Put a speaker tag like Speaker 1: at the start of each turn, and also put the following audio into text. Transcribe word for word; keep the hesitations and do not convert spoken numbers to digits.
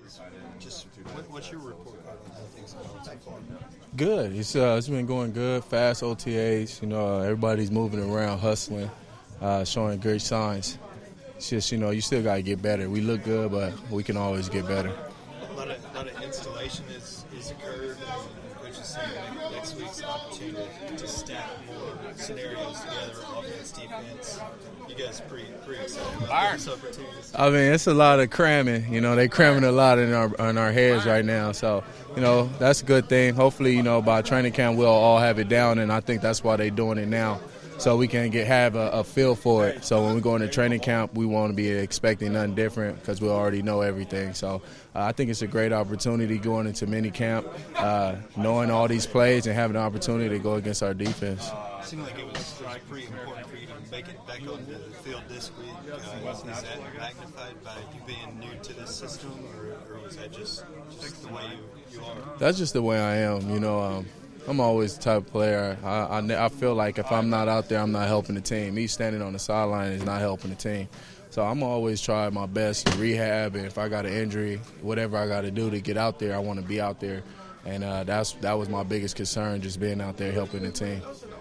Speaker 1: Is just what, what's your report on how things have gone so far?
Speaker 2: Good. It's uh, it's been going good. Fast O T As. You know, uh, everybody's moving around, hustling, uh, showing great signs. It's just, you know, you still got to get better. We look good, but we can always get better.
Speaker 1: A lot of, a lot of installation is, is occurred. Coach is saying next week's an opportunity to stack more scenarios together, offense, defense. You guys are pretty, pretty excited about this opportunity.
Speaker 2: I mean, it's a lot of cramming. You know, they cramming a lot in our in our heads right now. So, you know, that's a good thing. Hopefully, you know, by training camp we'll all have it down, and I think that's why they're doing it now, so we can get have a, a feel for it. So when we go into training camp, we won't be expecting nothing different because we already know everything. So uh, I think it's a great opportunity going into mini camp, uh, knowing all these plays and having the opportunity to go against our defense.
Speaker 1: It seemed like it was, it was pretty important for you to make it back onto the field this week. Uh, is that magnified by you being new to this system, or, or was that just, just the way you, you are?
Speaker 2: That's just the way I am. You know, um, I'm always the type of player. I, I, I feel like if I'm not out there, I'm not helping the team. Me standing on the sideline is not helping the team. So I'm always trying my best to rehab, and if I got an injury, whatever I got to do to get out there, I want to be out there. And uh, that's that was my biggest concern, just being out there helping the team.